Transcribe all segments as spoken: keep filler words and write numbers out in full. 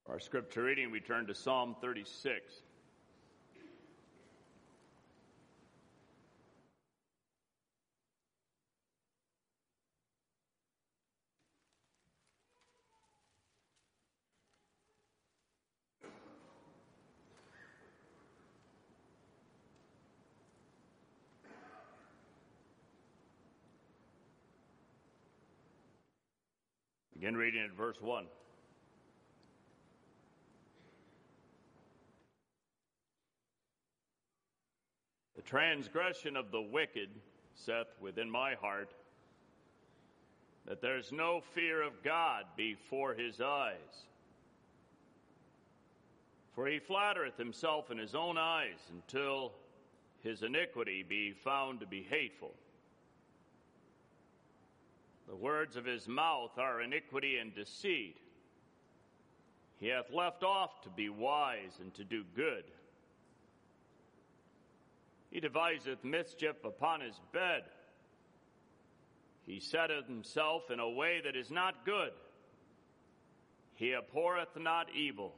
For our scripture reading, we turn to Psalm thirty-six. Begin reading at verse one. The transgression of the wicked saith within my heart, that there is no fear of God before his eyes. For he flattereth himself in his own eyes until his iniquity be found to be hateful. The words of his mouth are iniquity and deceit. He hath left off to be wise and to do good. He deviseth mischief upon his bed. He setteth himself in a way that is not good. He abhorreth not evil.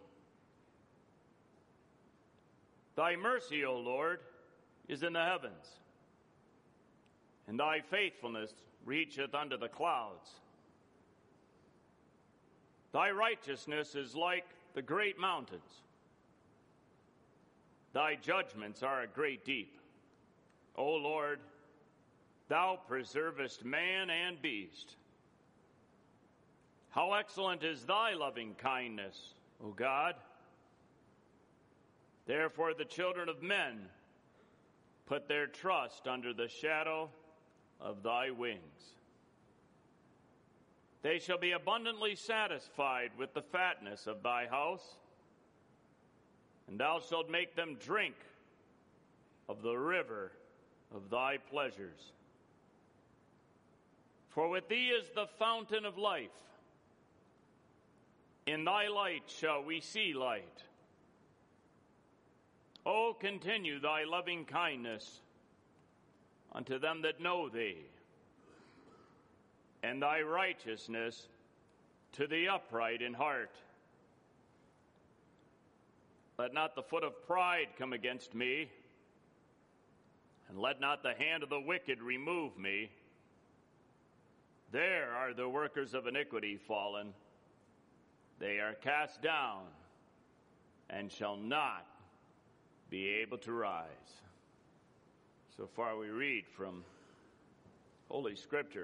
Thy mercy, O Lord, is in the heavens, and thy faithfulness reacheth unto the clouds. Thy righteousness is like the great mountains. Thy judgments are a great deep. O Lord, thou preservest man and beast. How excellent is thy loving kindness, O God! Therefore the children of men put their trust under the shadow of thy wings. They shall be abundantly satisfied with the fatness of thy house, and thou shalt make them drink of the river of thy pleasures. For with thee is the fountain of life. In thy light shall we see light. O continue thy loving kindness unto them that know thee, and thy righteousness to the upright in heart. Let not the foot of pride come against me, and let not the hand of the wicked remove me. There are the workers of iniquity fallen. They are cast down and shall not be able to rise. So far we read from Holy Scripture.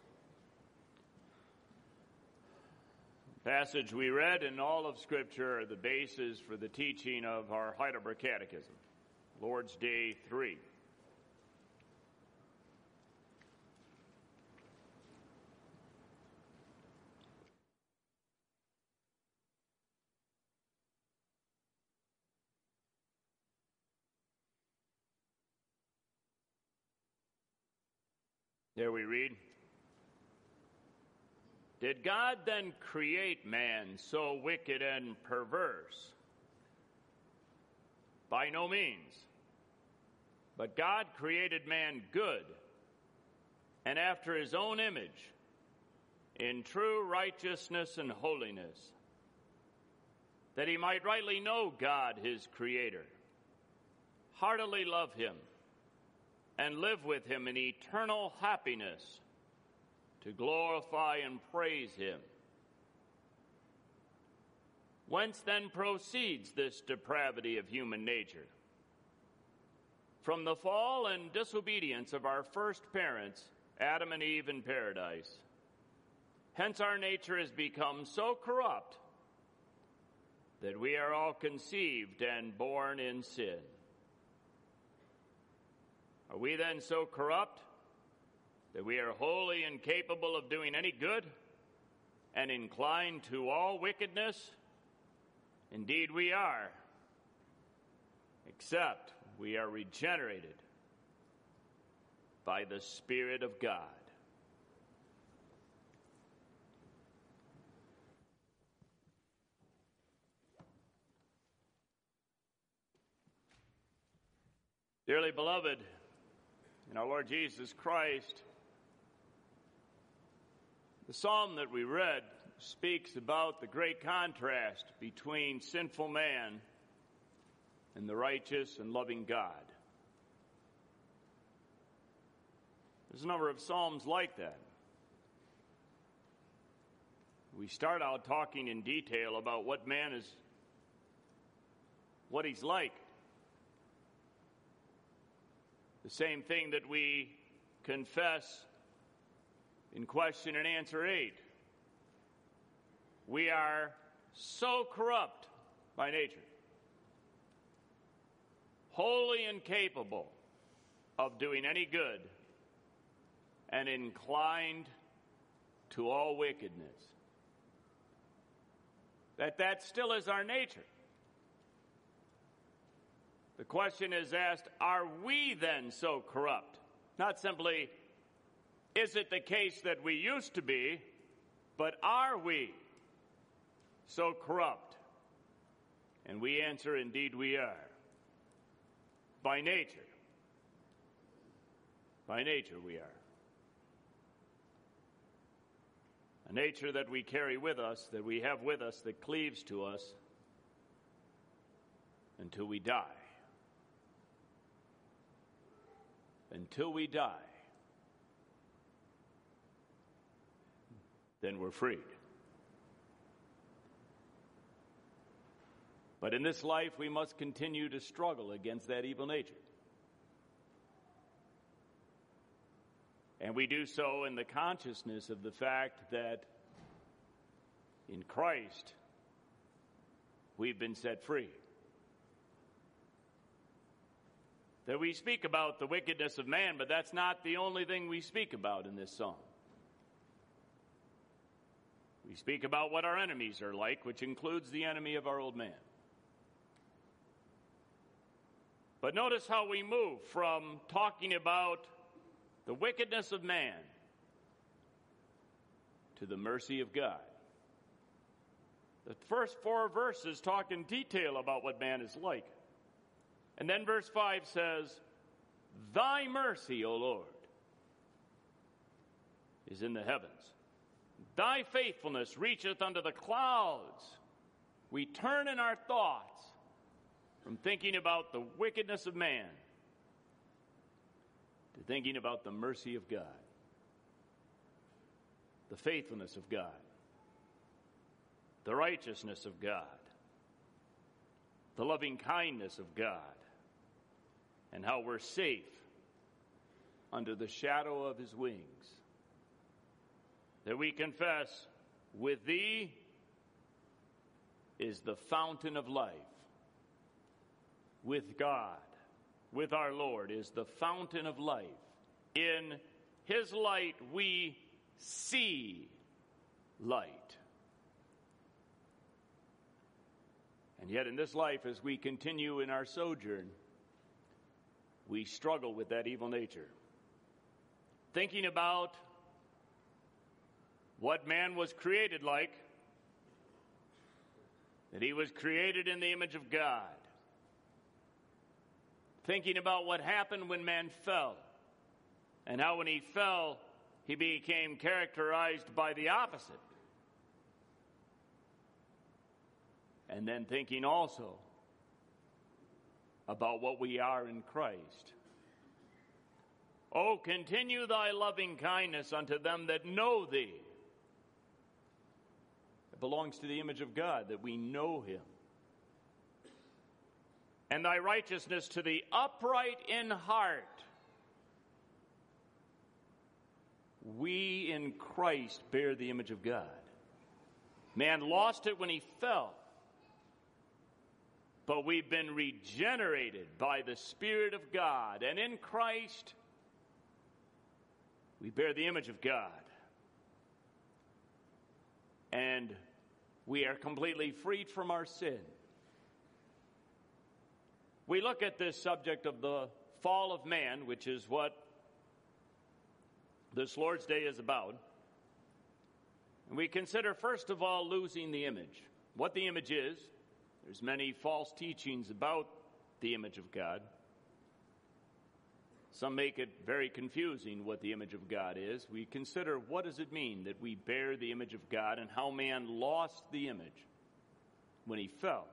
The passage we read in all of Scripture are the basis for the teaching of our Heidelberg Catechism, Lord's Day three. There we read, did God then create man so wicked and perverse? By no means. But God created man good and after his own image, in true righteousness and holiness, that he might rightly know God his Creator, heartily love him, and live with him in eternal happiness, to glorify and praise him. Whence then proceeds this depravity of human nature? From the fall and disobedience of our first parents, Adam and Eve in paradise. Hence our nature has become so corrupt that we are all conceived and born in sin. Are we then so corrupt that we are wholly incapable of doing any good and inclined to all wickedness? Indeed we are, except we are regenerated by the Spirit of God. Dearly beloved, in our Lord Jesus Christ, the psalm that we read speaks about the great contrast between sinful man and the righteous and loving God. There's a number of psalms like that. We start out talking in detail about what man is, what he's like. The same thing that we confess in question and answer eight. We are so corrupt by nature, wholly incapable of doing any good, and inclined to all wickedness. That that still is our nature. The question is asked, are we then so corrupt? Not simply, is it the case that we used to be, but are we so corrupt? And we answer, indeed we are. By nature. By nature we are. A nature that we carry with us, that we have with us, that cleaves to us until we die. Until we die. Then we're freed. But in this life, we must continue to struggle against that evil nature. And we do so in the consciousness of the fact that in Christ, we've been set free. That we speak about the wickedness of man, but that's not the only thing we speak about in this song. We speak about what our enemies are like, which includes the enemy of our old man. But notice how we move from talking about the wickedness of man to the mercy of God. The first four verses talk in detail about what man is like. And then verse five says, "Thy mercy, O Lord, is in the heavens. Thy faithfulness reacheth unto the clouds." We turn in our thoughts from thinking about the wickedness of man to thinking about the mercy of God, the faithfulness of God, the righteousness of God, the loving kindness of God, and how we're safe under the shadow of his wings. That we confess, with thee is the fountain of life. With God, with our Lord, is the fountain of life. In his light we see light. And yet in this life, as we continue in our sojourn, we struggle with that evil nature. Thinking about what man was created like, that he was created in the image of God. Thinking about what happened when man fell, and how when he fell, he became characterized by the opposite. And then thinking also about what we are in Christ. Oh, continue thy loving kindness unto them that know thee. It belongs to the image of God that we know him. And thy righteousness to the upright in heart. We in Christ bear the image of God. Man lost it when he fell. But we've been regenerated by the Spirit of God. And in Christ, we bear the image of God. And we are completely freed from our sin. We look at this subject of the fall of man, which is what this Lord's Day is about. And we consider, first of all, losing the image. What the image is. There's many false teachings about the image of God. Some make it very confusing what the image of God is. We consider what does it mean that we bear the image of God and how man lost the image when he fell.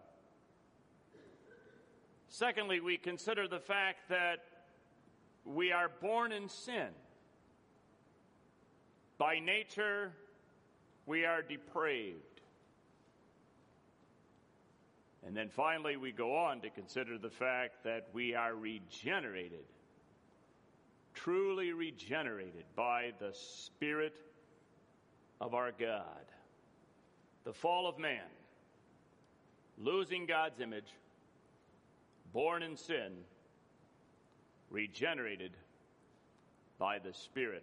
Secondly, we consider the fact that we are born in sin. By nature, we are depraved. And then finally, we go on to consider the fact that we are regenerated, truly regenerated by the Spirit of our God. The fall of man, losing God's image, born in sin, regenerated by the Spirit.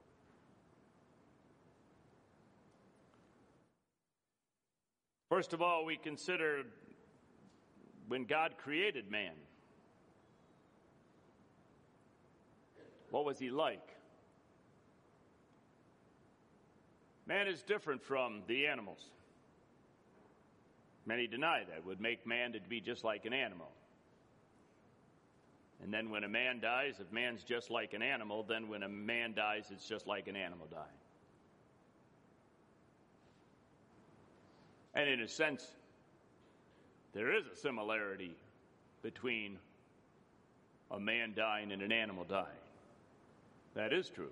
First of all, we consider when God created man. What was he like? Man is different from the animals. Many deny that, would make man to be just like an animal. And then when a man dies, if man's just like an animal, then when a man dies, it's just like an animal dying. And in a sense, there is a similarity between a man dying and an animal dying. That is true.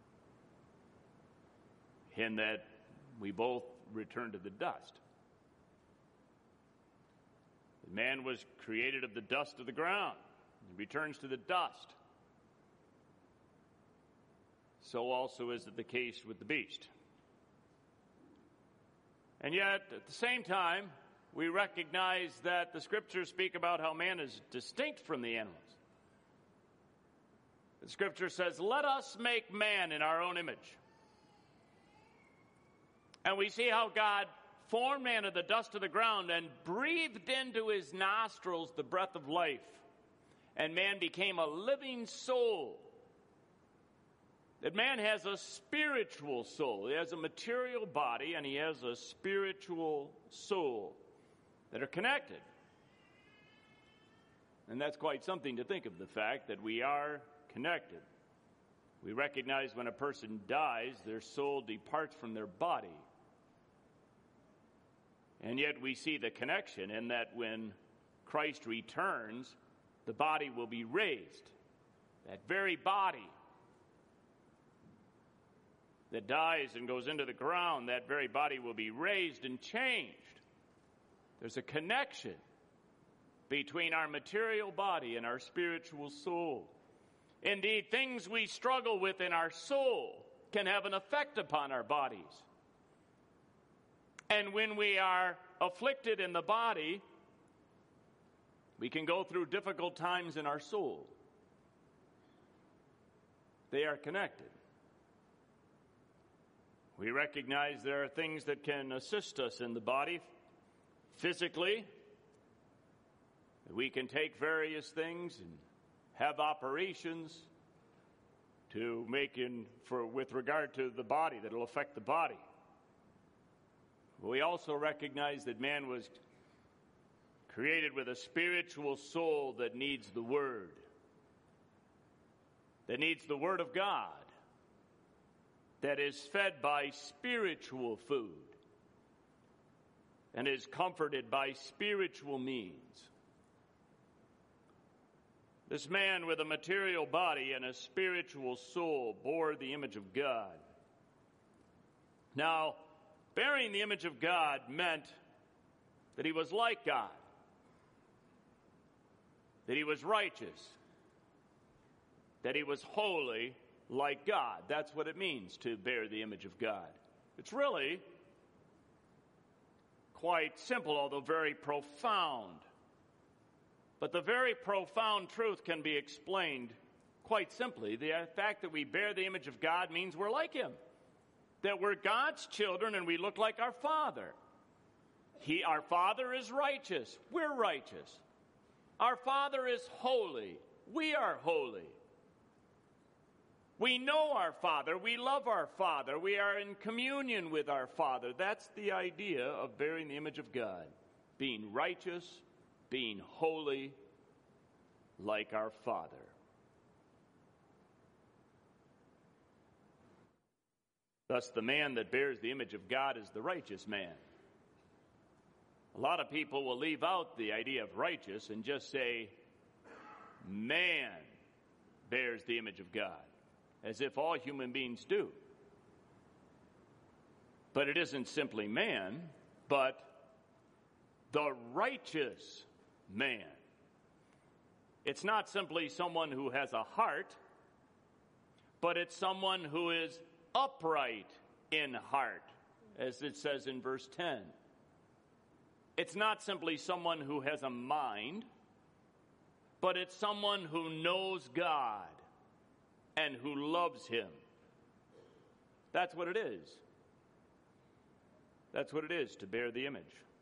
In that we both return to the dust. The man was created of the dust of the ground. He returns to the dust. So also is it the case with the beast. And yet, at the same time, we recognize that the Scriptures speak about how man is distinct from the animals. The Scripture says, let us make man in our own image. And we see how God formed man of the dust of the ground and breathed into his nostrils the breath of life. And man became a living soul. That man has a spiritual soul. He has a material body and he has a spiritual soul that are connected. And that's quite something to think of, the fact that we are connected. We recognize when a person dies, their soul departs from their body. And yet we see the connection in that when Christ returns, the body will be raised. That very body that dies and goes into the ground, that very body will be raised and changed. There's a connection between our material body and our spiritual soul. Indeed, things we struggle with in our soul can have an effect upon our bodies. And when we are afflicted in the body, we can go through difficult times in our soul. They are connected. We recognize there are things that can assist us in the body physically. We can take various things and have operations to make in for with regard to the body that will affect the body. We also recognize that man was created with a spiritual soul that needs the Word, that needs the Word of God, that is fed by spiritual food and is comforted by spiritual means. This man with a material body and a spiritual soul bore the image of God. Now, bearing the image of God meant that he was like God, that he was righteous, that he was holy like God. That's what it means to bear the image of God. It's really quite simple, although very profound. But the very profound truth can be explained quite simply. The fact that we bear the image of God means we're like him. That we're God's children and we look like our Father. He, our Father is righteous. We're righteous. Our Father is holy. We are holy. We know our Father. We love our Father. We are in communion with our Father. That's the idea of bearing the image of God. Being righteous, being holy, like our Father. Thus, the man that bears the image of God is the righteous man. A lot of people will leave out the idea of righteous and just say, man bears the image of God, as if all human beings do. But it isn't simply man, but the righteous man. It's not simply someone who has a heart, but it's someone who is upright in heart, as it says in verse ten. It's not simply someone who has a mind, but it's someone who knows God and who loves him. That's what it is. That's what it is to bear the image.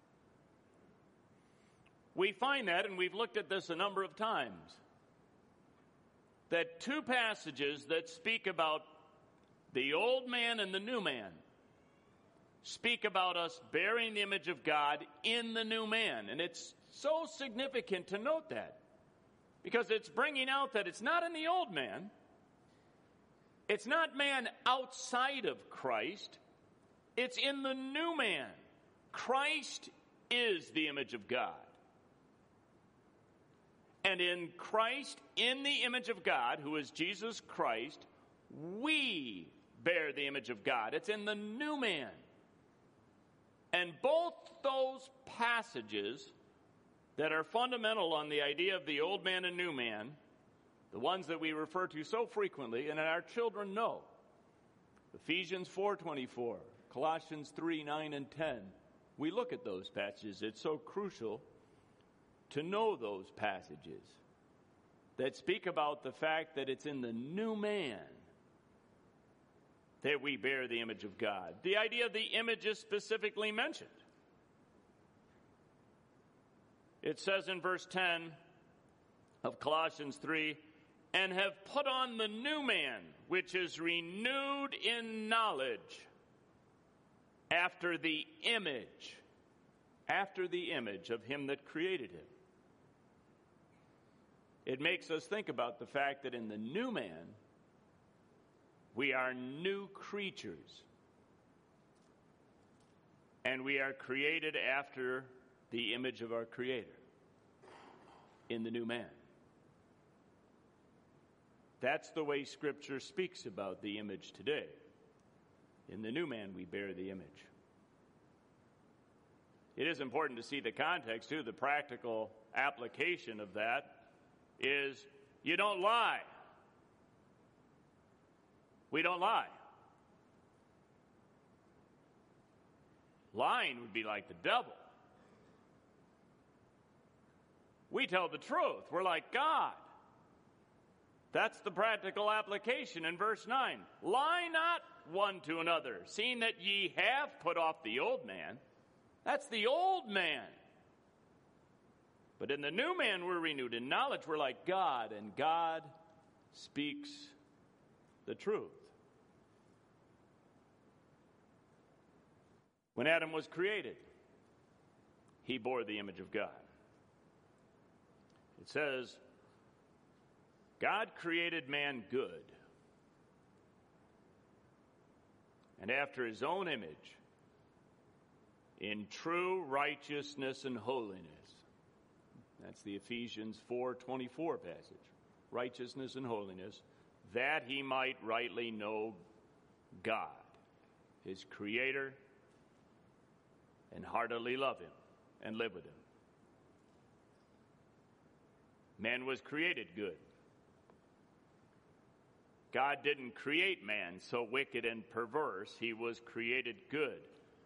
We find that, and we've looked at this a number of times, that two passages that speak about the old man and the new man speak about us bearing the image of God in the new man. And it's so significant to note that, because it's bringing out that it's not in the old man. It's not man outside of Christ. It's in the new man. Christ is the image of God. And in Christ, in the image of God, who is Jesus Christ, we bear the image of God. It's in the new man. And both those passages that are fundamental on the idea of the old man and new man, the ones that we refer to so frequently and that our children know, Ephesians four twenty-four, Colossians three, nine, and ten, we look at those passages. It's so crucial to know those passages that speak about the fact that it's in the new man that we bear the image of God. The idea of the image is specifically mentioned. It says in verse ten of Colossians three, and have put on the new man, which is renewed in knowledge after the image, after the image of him that created him. It makes us think about the fact that in the new man, we are new creatures. And we are created after the image of our Creator in the new man. That's the way Scripture speaks about the image today. In the new man, we bear the image. It is important to see the context, too. The practical application of that is you don't lie. We don't lie. Lying would be like the devil. We tell the truth. We're like God. That's the practical application in verse nine. Lie not one to another, seeing that ye have put off the old man. That's the old man. But in the new man we're renewed in knowledge. We're like God, and God speaks the truth. When Adam was created, he bore the image of God. It says, God created man good, and after his own image, in true righteousness and holiness. That's the Ephesians four twenty-four passage. Righteousness and holiness, that he might rightly know God, his Creator, and heartily love him and live with him. Man was created good. God didn't create man so wicked and perverse. He was created good.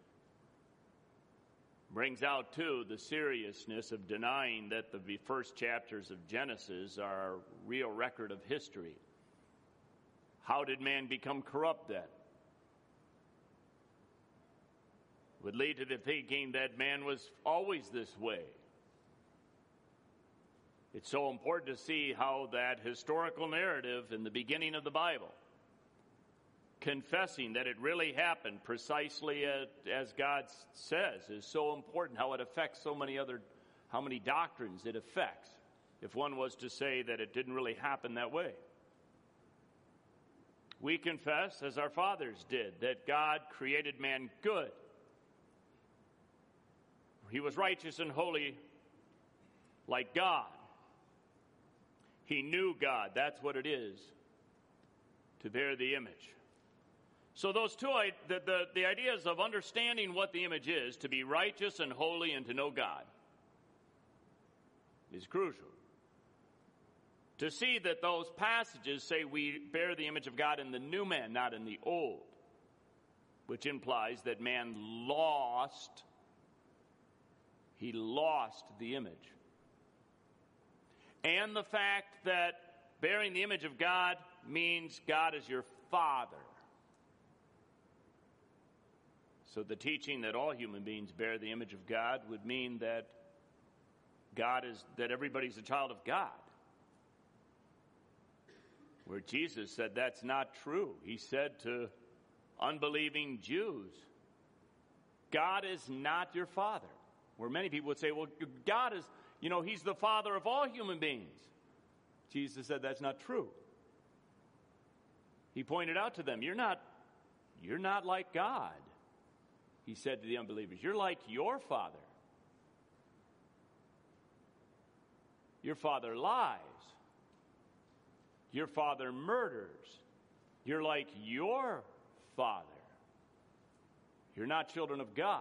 Brings out, too, the seriousness of denying that the first chapters of Genesis are a real record of history. How did man become corrupt then? Would lead to the thinking that man was always this way. It's so important to see how that historical narrative in the beginning of the Bible, confessing that it really happened precisely as, as God says, is so important. How it affects so many other, how many doctrines it affects, if one was to say that it didn't really happen that way. We confess, as our fathers did, that God created man good. He was righteous and holy like God. He knew God. That's what it is to bear the image. So those two, the, the, the ideas of understanding what the image is, to be righteous and holy and to know God, is crucial. To see that those passages say we bear the image of God in the new man, not in the old, which implies that man lost, he lost the image. And the fact that bearing the image of God means God is your Father. So the teaching that all human beings bear the image of God would mean that God is, that everybody's a child of God. Where Jesus said that's not true. He said to unbelieving Jews, God is not your father. Where many people would say, well, God is, you know, he's the father of all human beings. Jesus said that's not true. He pointed out to them, you're not, you're not like God. He said to the unbelievers, you're like your father. Your father lies. Your father murders. You're like your father. You're not children of God.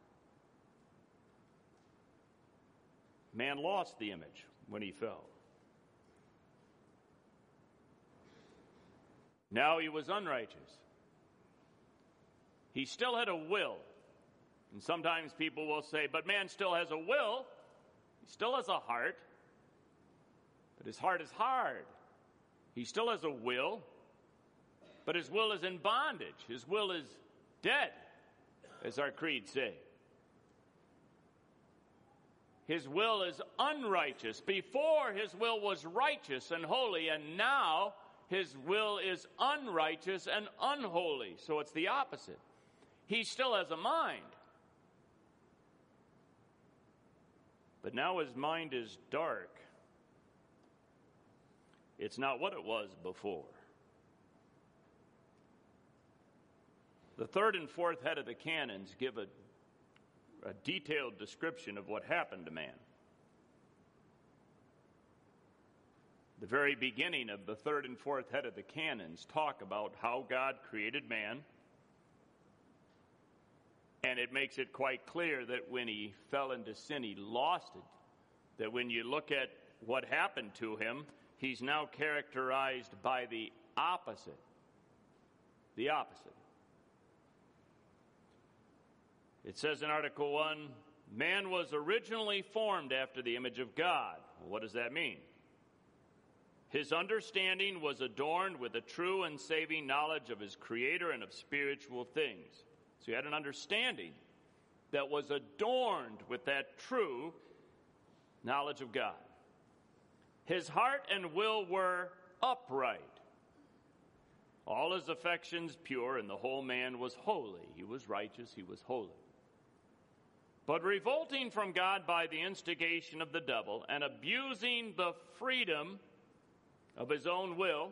Man lost the image when he fell. Now he was unrighteous. He still had a will. And sometimes people will say, but man still has a will. He still has a heart. But his heart is hard. He still has a will, but his will is in bondage. His will is dead, as our creed say. His will is unrighteous. Before, his will was righteous and holy, and now his will is unrighteous and unholy. So it's the opposite. He still has a mind, but now his mind is dark. It's not what it was before. The third and fourth head of the canons give a, a detailed description of what happened to man. The very beginning of the third and fourth head of the canons talk about how God created man, and it makes it quite clear that when he fell into sin, he lost it. That when you look at what happened to him, he's now characterized by the opposite. The opposite. It says in Article one, man was originally formed after the image of God. Well, what does that mean? His understanding was adorned with a true and saving knowledge of his Creator and of spiritual things. So he had an understanding that was adorned with that true knowledge of God. His heart and will were upright. All his affections pure, and the whole man was holy. He was righteous, he was holy. But revolting from God by the instigation of the devil and abusing the freedom of his own will,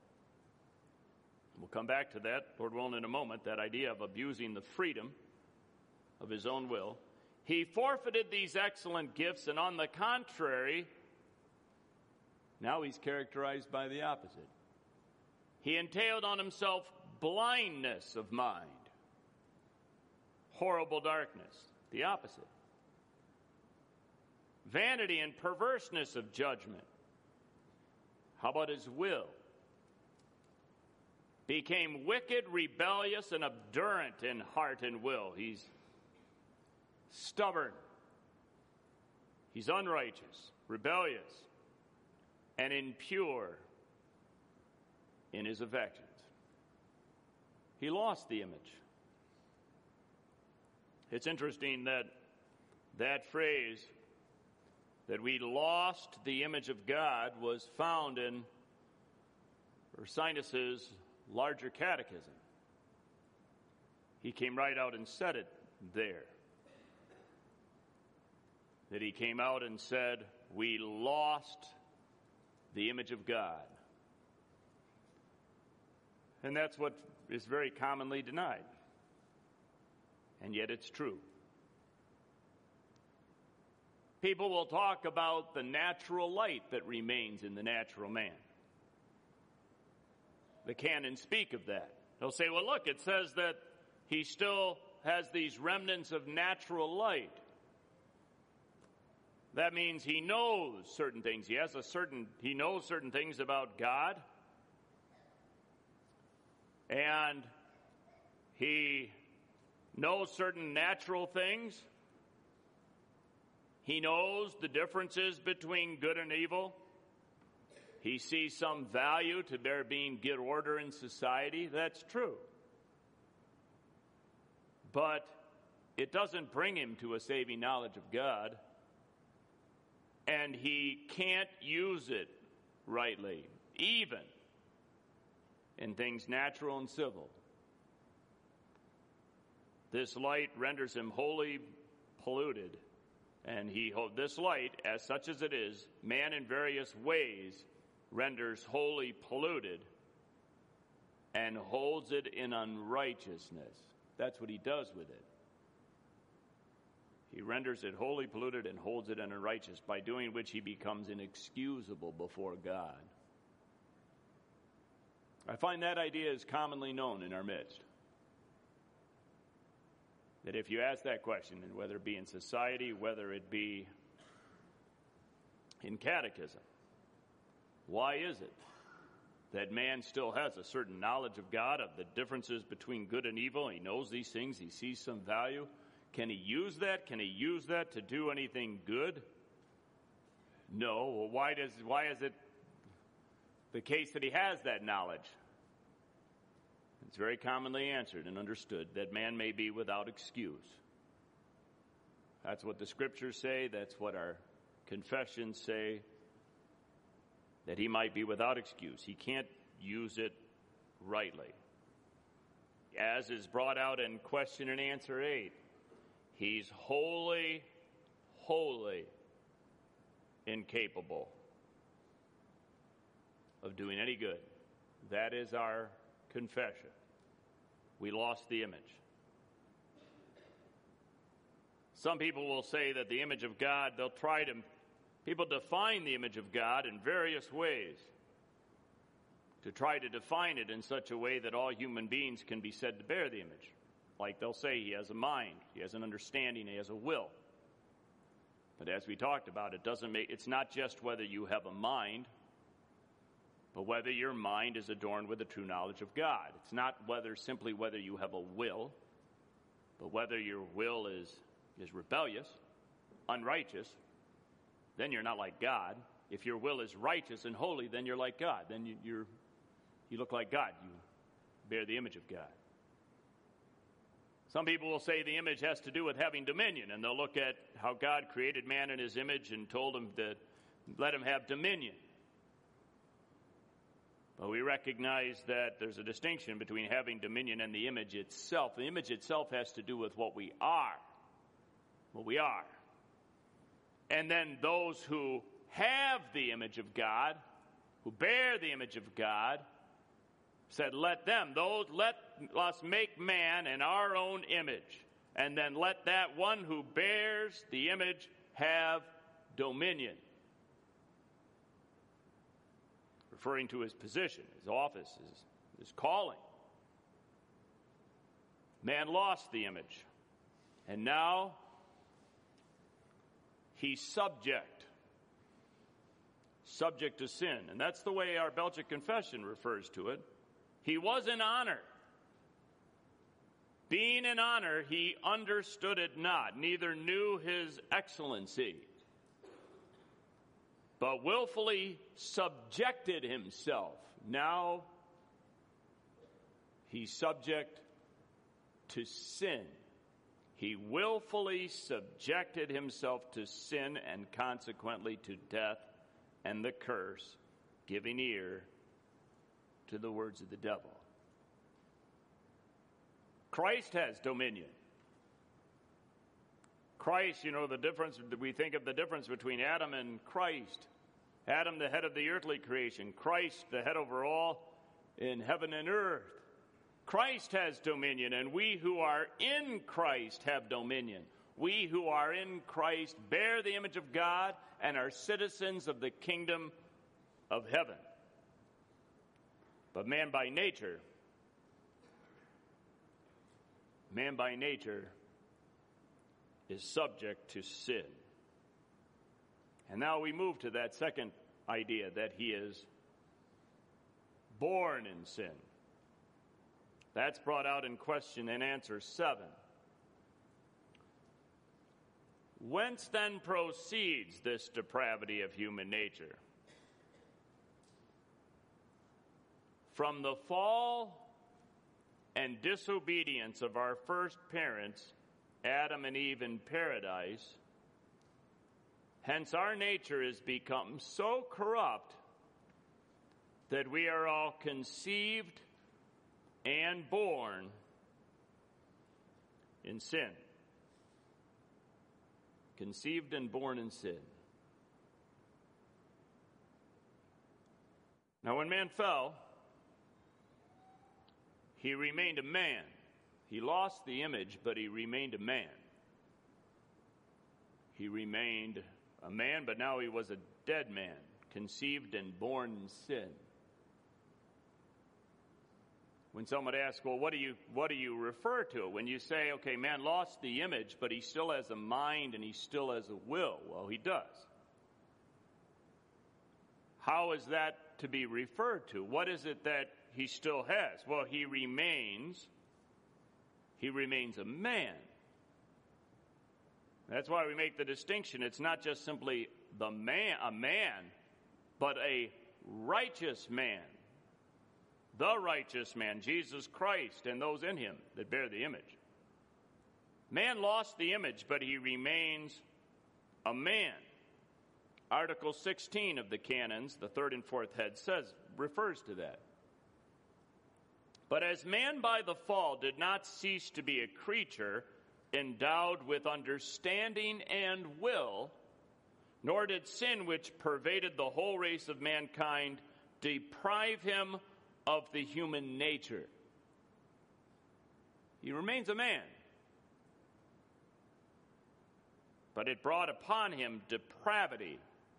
we'll come back to that, Lord willing, in a moment, that idea of abusing the freedom of his own will, he forfeited these excellent gifts, and on the contrary, now he's characterized by the opposite. He entailed on himself blindness of mind, horrible darkness, the opposite. Vanity and perverseness of judgment. How about his will? Became wicked, rebellious, and obdurate in heart and will. He's stubborn. He's unrighteous, rebellious, and impure in his affections. He lost the image. It's interesting that that phrase, that we lost the image of God, was found in Ursinus's larger catechism. He came right out and said it there. That he came out and said, we lost the image of God. And that's what is very commonly denied. And yet it's true. People will talk about the natural light that remains in the natural man. The canons speak of that. They'll say, well, look, it says that he still has these remnants of natural light. That means he knows certain things. He has a certain, he knows certain things about God. And he knows certain natural things. He knows the differences between good and evil. He sees some value to there being good order in society. That's true. But it doesn't bring him to a saving knowledge of God. And he can't use it rightly, even in things natural and civil. This light renders him wholly polluted. And he, this light, as such as it is, man in various ways renders wholly polluted and holds it in unrighteousness. That's what he does with it. He renders it wholly polluted and holds it in unrighteous, by doing which he becomes inexcusable before God. I find that idea is commonly known in our midst. That if you ask that question, and whether it be in society, whether it be in catechism, why is it that man still has a certain knowledge of God, of the differences between good and evil? He knows these things. He sees some value. Can he use that? Can he use that to do anything good? No. Well, why does, why is it the case that he has that knowledge? It's very commonly answered and understood that man may be without excuse. That's what the scriptures say. That's what our confessions say. That he might be without excuse. He can't use it rightly. As is brought out in question and answer eight, he's wholly, wholly incapable of doing any good. That is our confession. We lost the image. Some people will say that the image of God, they'll try to, people define the image of God in various ways to try to define it in such a way that all human beings can be said to bear the image. Like they'll say he has a mind, he has an understanding, he has a will. But as we talked about, it doesn't make, it's not just whether you have a mind, but whether your mind is adorned with the true knowledge of God. It's not whether simply whether you have a will, but whether your will is, is rebellious, unrighteous, then you're not like God. If your will is righteous and holy, then you're like God. Then you, you're, you look like God. You bear the image of God. Some people will say the image has to do with having dominion, and they'll look at how God created man in his image and told him to let him have dominion. But we recognize that there's a distinction between having dominion and the image itself. The image itself has to do with what we are. What we are. And then those who have the image of God, who bear the image of God, said, let them, those, let us make man in our own image. And then let that one who bears the image have dominion. Referring to his position, his office, his, his calling. Man lost the image. And now he's subject. Subject to sin. And that's the way our Belgic Confession refers to it. He was in honor. Being in honor, he understood it not, neither knew his excellency, but willfully subjected himself. Now he's subject to sin. He willfully subjected himself to sin and consequently to death and the curse, giving ear to the words of the devil. Christ has dominion. Christ, you know, the difference, we think of the difference between Adam and Christ. Adam, the head of the earthly creation. Christ, the head over all. in heaven and earth. Christ has dominion, and we who are in Christ have dominion. We who are in Christ bear the image of God and are citizens of the kingdom of heaven. But man by nature, man by nature is subject to sin. And now we move to that second idea, that he is born in sin. That's brought out in question and answer seven. Whence then proceeds this depravity of human nature? From the fall and disobedience of our first parents, Adam and Eve in paradise. Hence our nature has become so corrupt that we are all conceived and born in sin. Conceived and born in sin. Now, when man fell, he remained a man. He lost the image, but he remained a man. He remained a man, but now he was a dead man, conceived and born in sin. When someone asks, well, what do you what do you refer to when you say, okay, man lost the image, but he still has a mind and he still has a will? Well, he does. How is that to be referred to? What is it that he still has? Well, he remains, he remains a man. That's why we make the distinction. It's not just simply the man, a man, but a righteous man. The righteous man, Jesus Christ, and those in him that bear the image. Man lost the image, but he remains a man. Article sixteen of the canons, the third and fourth head, says, refers to that. But as man by the fall did not cease to be a creature endowed with understanding and will, nor did sin, which pervaded the whole race of mankind, deprive him of the human nature. He remains a man. But it brought upon him depravity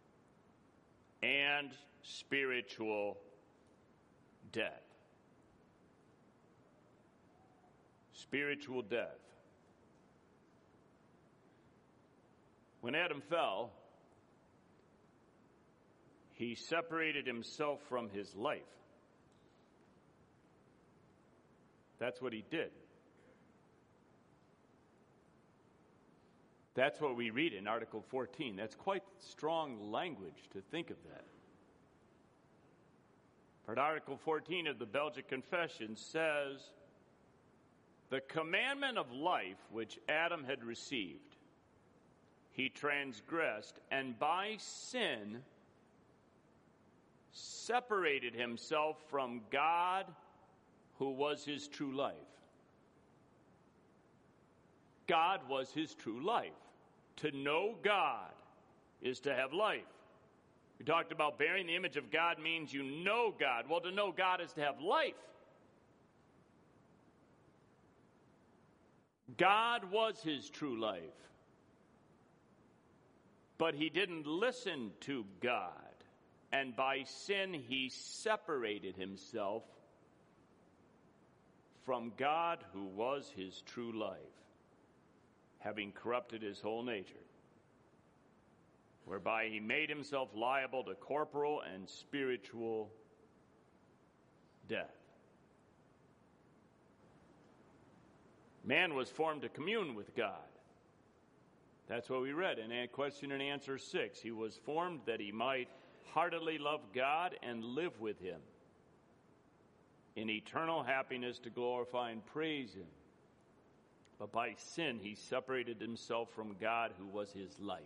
and spiritual death. Spiritual death. When Adam fell, he separated himself from his life. That's what he did. That's what we read in Article fourteen. That's quite strong language to think of that. But Article fourteen of the Belgic Confession says, the commandment of life which Adam had received, he transgressed, and by sin separated himself from God, who was his true life. God was his true life. To know God is to have life. We talked about bearing the image of God means you know God. Well, to know God is to have life. God was his true life. But he didn't listen to God. And by sin, he separated himself from God, who was his true life, having corrupted his whole nature, whereby he made himself liable to corporal and spiritual death. Man was formed to commune with God. That's what we read in question and answer six. He was formed that he might heartily love God and live with him in eternal happiness, to glorify and praise him. But by sin, he separated himself from God, who was his life.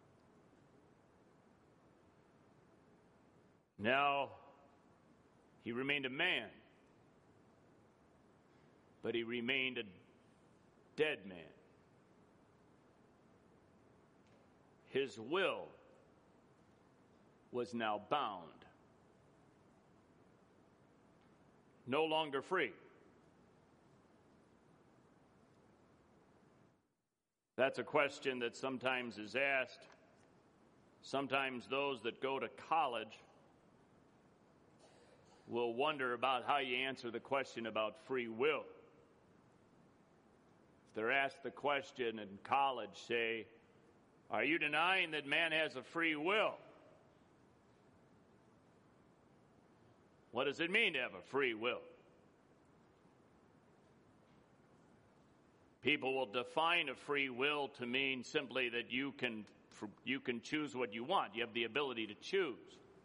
Now, he remained a man, but he remained a dead man. His will was now bound no longer free? That's a question that sometimes is asked. Sometimes those that go to college will wonder about how you answer the question about free will. If they're asked the question in college, say, are you denying that man has a free will? What does it mean to have a free will? People will define a free will to mean simply that you can you can choose what you want. You have the ability to choose.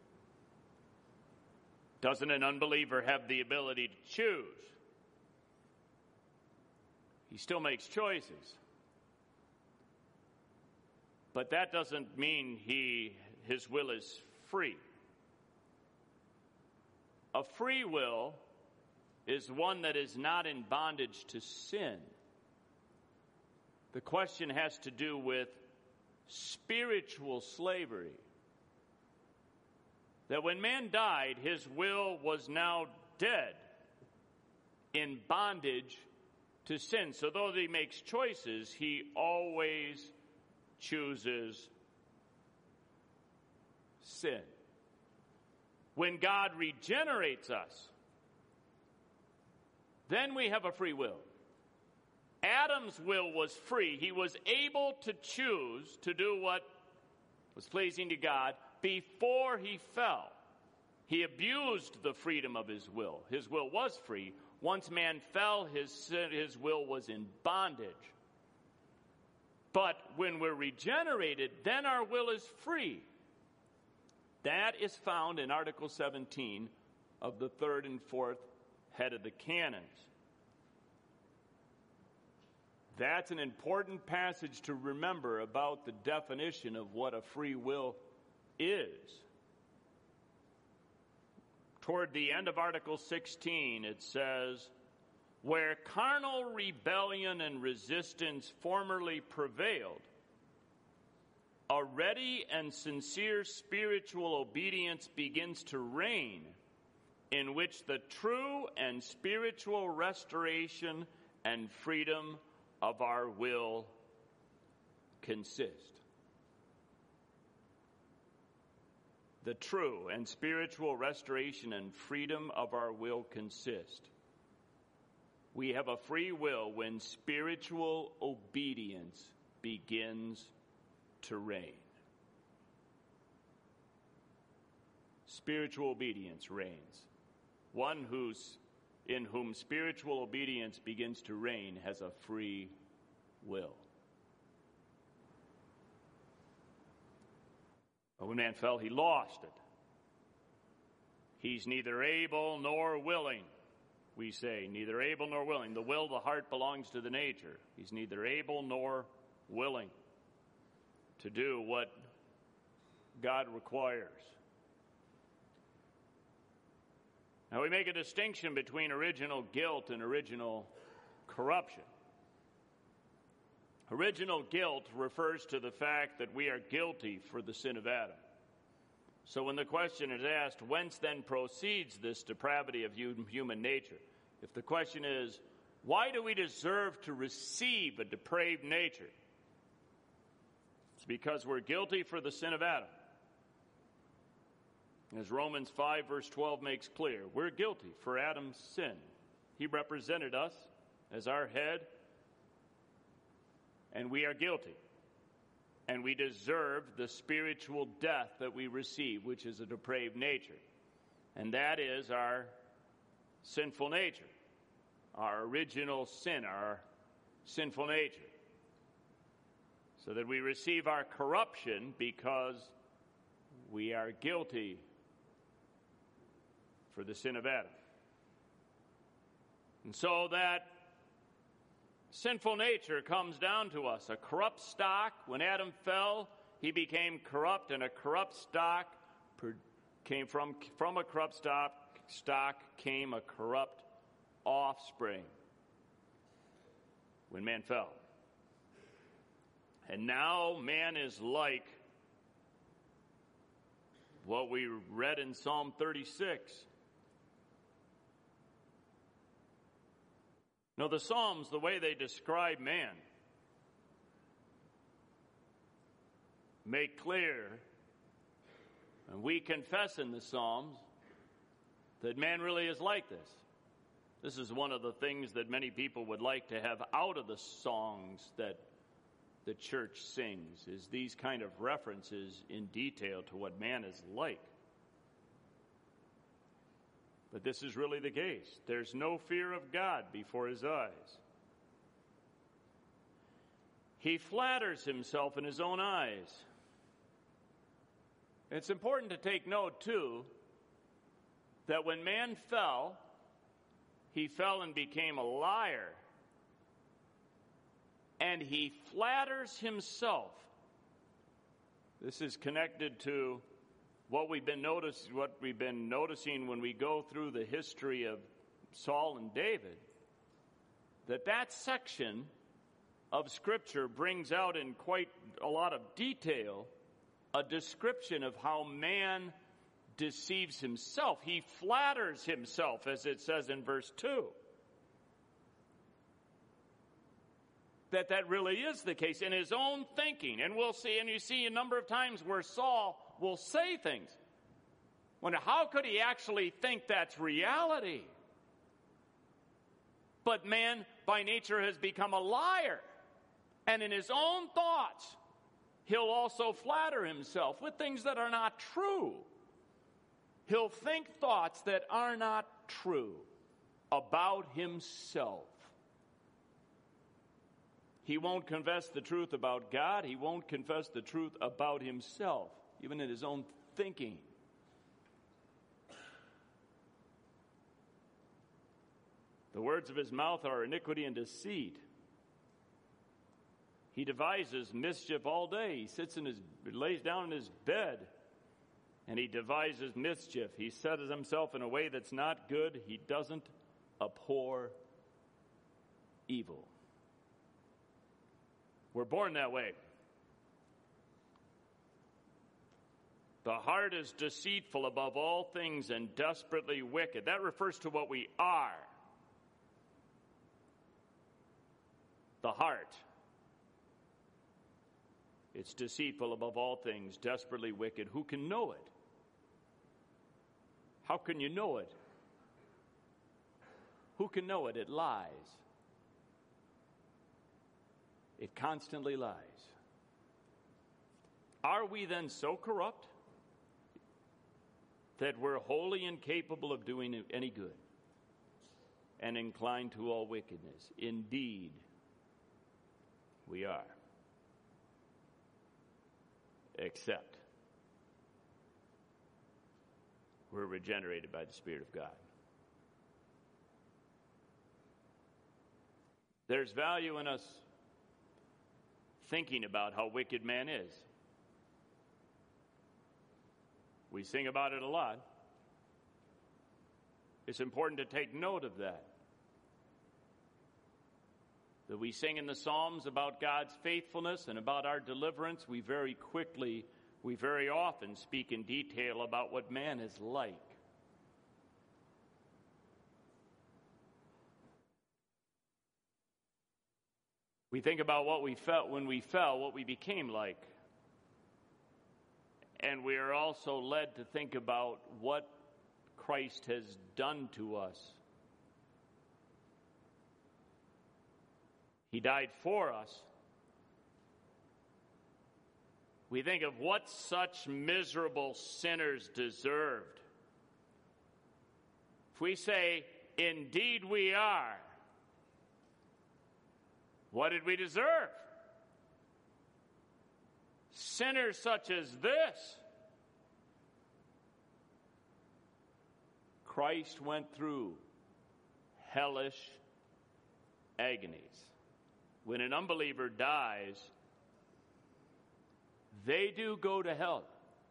Doesn't an unbeliever have the ability to choose? He still makes choices. But that doesn't mean he his will is free. A free will is one that is not in bondage to sin. The question has to do with spiritual slavery. That when man died, his will was now dead, in bondage to sin. So though he makes choices, he always chooses sin. When God regenerates us, then we have a free will. Adam's will was free. He was able to choose to do what was pleasing to God before he fell. He abused the freedom of his will. His will was free. Once man fell, his, his will was in bondage. But when we're regenerated, then our will is free. That is found in Article seventeen of the third and fourth head of the canons. That's an important passage to remember about the definition of what a free will is. Toward the end of Article sixteen, it says, where carnal rebellion and resistance formerly prevailed, a ready and sincere spiritual obedience begins to reign, in which the true and spiritual restoration and freedom of our will consist. The true and spiritual restoration and freedom of our will consist. We have a free will when spiritual obedience begins to reign. Spiritual obedience reigns. One who's in whom spiritual obedience begins to reign has a free will. But when man fell, he lost it. He's neither able nor willing, we say, neither able nor willing. The will of the heart belongs to the nature. He's neither able nor willing to do what God requires. Now, we make a distinction between original guilt and original corruption. Original guilt refers to the fact that we are guilty for the sin of Adam. So when the question is asked, whence then proceeds this depravity of human nature? If the question is, why do we deserve to receive a depraved nature? It's because we're guilty for the sin of Adam. As Romans five verse twelve makes clear, we're guilty for Adam's sin. He represented us as our head, and we are guilty. And we deserve the spiritual death that we receive, which is a depraved nature. And that is our sinful nature, our original sin, our sinful nature. So that we receive our corruption because we are guilty for the sin of Adam. And so that sinful nature comes down to us. A corrupt stock, when Adam fell, he became corrupt, and a corrupt stock came from, from a corrupt stock, stock came a corrupt offspring when man fell. And now man is like what we read in Psalm thirty-six. No, the Psalms, the way they describe man, make clear, and we confess in the Psalms, that man really is like this. This is one of the things that many people would like to have out of the songs that the church sings, is these kind of references in detail to what man is like. But this is really the case. There's no fear of God before his eyes. He flatters himself in his own eyes. It's important to take note, too, that when man fell, he fell and became a liar. And he flatters himself. This is connected to what we've been notice, what we've been noticing when we go through the history of Saul and David, that that section of Scripture brings out in quite a lot of detail a description of how man deceives himself. He flatters himself, as it says in verse two. That that really is the case in his own thinking. And we'll see, and you see a number of times where Saul will say things. Wonder, how could he actually think that's reality? But man, by nature, has become a liar. And in his own thoughts, he'll also flatter himself with things that are not true. He'll think thoughts that are not true about himself. He won't confess the truth about God. He won't confess the truth about himself, even in his own thinking. The words of his mouth are iniquity and deceit. He devises mischief all day. He sits in his, lays down in his bed, and he devises mischief. He settles himself in a way that's not good. He doesn't abhor evil. We're born that way. The heart is deceitful above all things and desperately wicked. That refers to what we are. The heart. It's deceitful above all things, desperately wicked. Who can know it? How can you know it? Who can know it? It lies. It constantly lies. Are we then so corrupt that we're wholly incapable of doing any good and inclined to all wickedness? Indeed, we are. Except we're regenerated by the Spirit of God. There's value in us thinking about how wicked man is. We sing about it a lot. It's important to take note of that. That we sing in the Psalms about God's faithfulness and about our deliverance. We very quickly, we very often speak in detail about what man is like. We think about what we felt when we fell, what we became like. And we are also led to think about what Christ has done to us. He died for us. We think of what such miserable sinners deserved. If we say, indeed we are, what did we deserve? Sinners such as this. Christ went through hellish agonies. When an unbeliever dies, they do go to hell.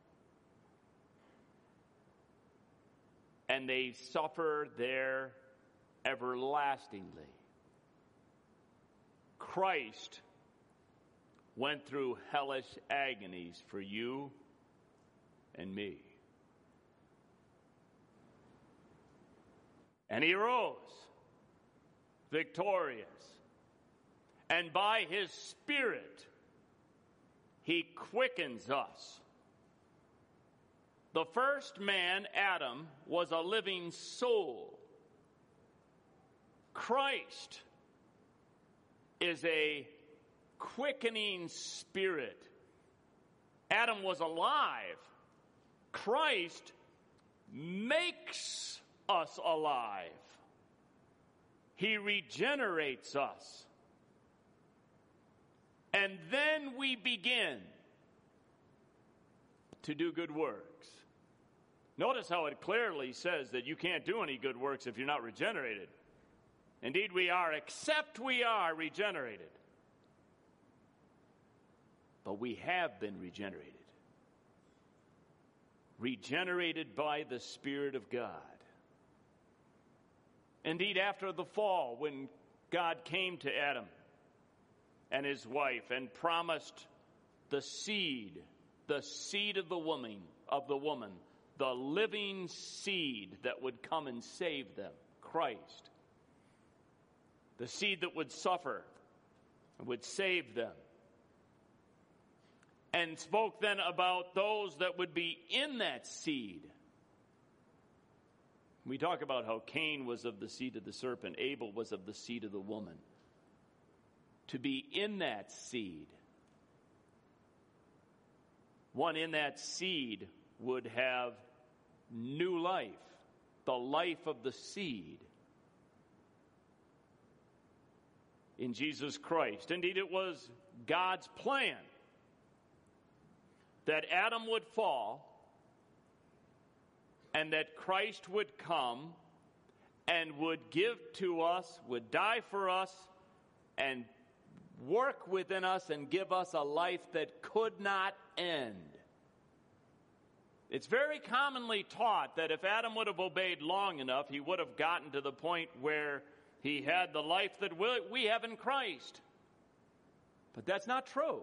And they suffer there everlastingly. Christ went through hellish agonies for you and me. And he rose. victorious. And by his Spirit, he quickens us. The first man, Adam, was a living soul. Christ is a quickening spirit. Adam was alive. Christ makes us alive. He regenerates us. And then we begin to do good works. Notice how it clearly says that you can't do any good works if you're not regenerated. Indeed, we are, except we are regenerated. But we have been regenerated. Regenerated by the Spirit of God. Indeed, after the fall, when God came to Adam and his wife and promised the seed, the seed of the woman, of the woman, the living seed that would come and save them, Christ. The seed that would suffer and would save them. And spoke then about those that would be in that seed. We talk about how Cain was of the seed of the serpent, Abel was of the seed of the woman. To be in that seed. One in that seed would have new life, the life of the seed in Jesus Christ. Indeed, it was God's plan that Adam would fall and that Christ would come and would give to us, would die for us, and work within us and give us a life that could not end. It's very commonly taught that if Adam would have obeyed long enough, he would have gotten to the point where he had the life that we have in Christ. But that's not true.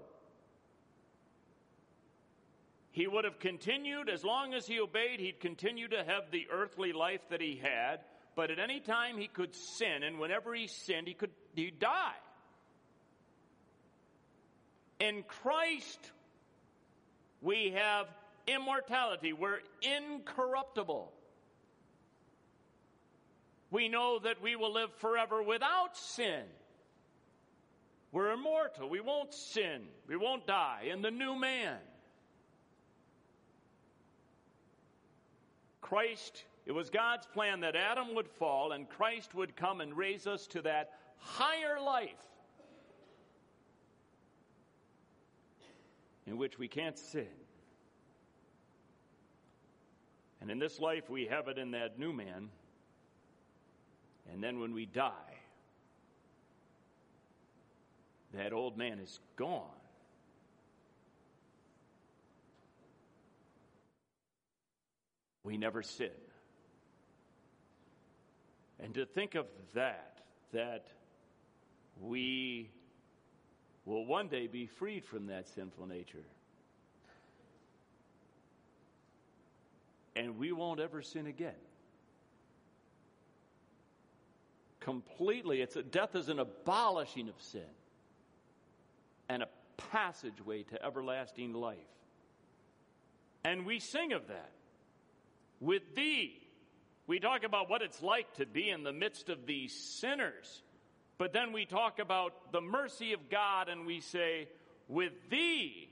He would have continued, as long as he obeyed, he'd continue to have the earthly life that he had, but at any time he could sin, and whenever he sinned, he could he'd die. In Christ, we have immortality. We're incorruptible. We know that we will live forever without sin. We're immortal. We won't sin. We won't die in the new man. Christ, it was God's plan that Adam would fall and Christ would come and raise us to that higher life in which we can't sin. And in this life, we have it in that new man. And then when we die, that old man is gone. We never sin. And to think of that, that we will one day be freed from that sinful nature. And we won't ever sin again. Completely, it's a, death is an abolishing of sin and a passageway to everlasting life. And we sing of that. With thee, we talk about what it's like to be in the midst of these sinners. But then we talk about the mercy of God and we say, with thee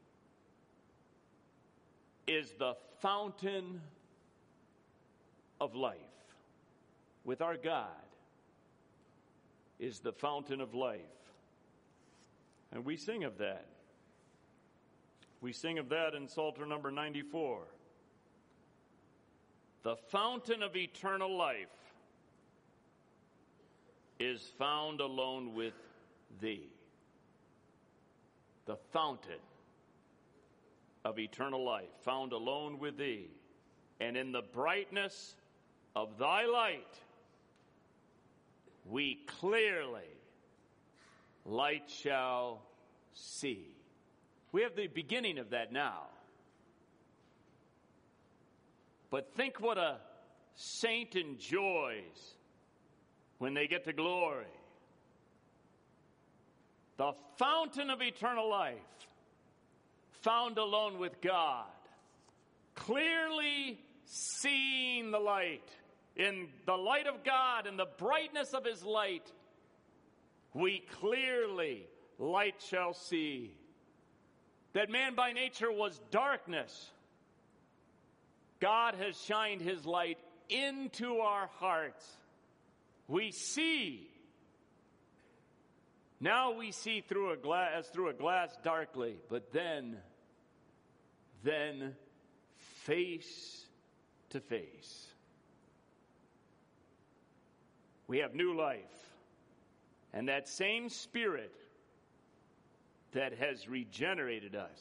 is the fountain of life. With our God is the fountain of life. And we sing of that. We sing of that in Psalter number ninety-four. The fountain of eternal life is found alone with thee. The fountain of eternal life found alone with thee. And in the brightness of thy light, we clearly light shall see. We have the beginning of that now. But think what a saint enjoys when they get to glory. The fountain of eternal life, found alone with God, clearly seeing the light, in the light of God and the brightness of his light, we clearly, light shall see, that man by nature was darkness. God has shined his light into our hearts. We see. Now we see through a glass, as through a glass darkly, but then, then face to face. We have new life. And that same Spirit that has regenerated us,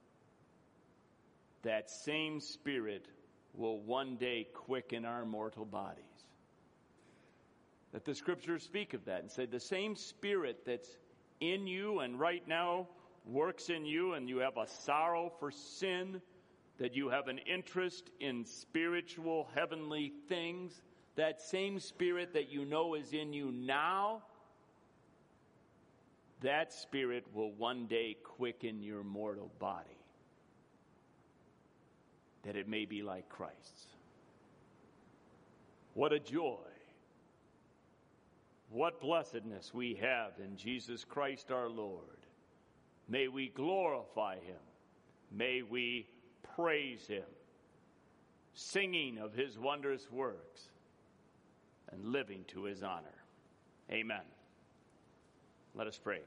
that same Spirit will one day quicken our mortal bodies. That the Scriptures speak of that and say the same Spirit that's in you and right now works in you, and you have a sorrow for sin, that you have an interest in spiritual heavenly things, that same Spirit that you know is in you now, that Spirit will one day quicken your mortal body, that it may be like Christ's. What a joy. What blessedness we have in Jesus Christ our Lord. May we glorify him. May we praise him, singing of his wondrous works and living to his honor. Amen. Let us pray.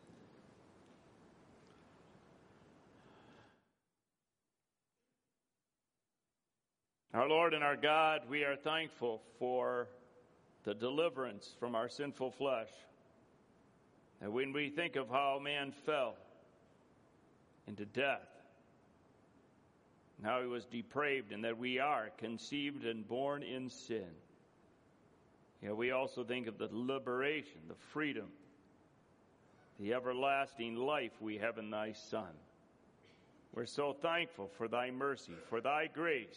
Our Lord and our God, we are thankful for the deliverance from our sinful flesh. And when we think of how man fell into death, and how he was depraved, and that we are conceived and born in sin, yet we also think of the liberation, the freedom, the everlasting life we have in thy Son. We're so thankful for thy mercy, for thy grace.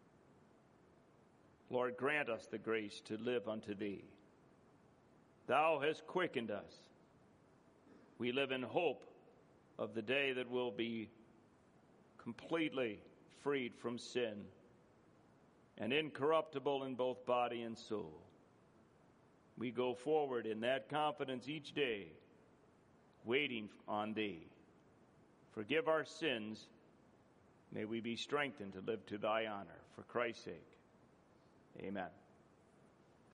Lord, grant us the grace to live unto thee. Thou hast quickened us. We live in hope of the day that we'll be completely freed from sin and incorruptible in both body and soul. We go forward in that confidence each day, waiting on thee. Forgive our sins. May we be strengthened to live to thy honor. For Christ's sake. Amen.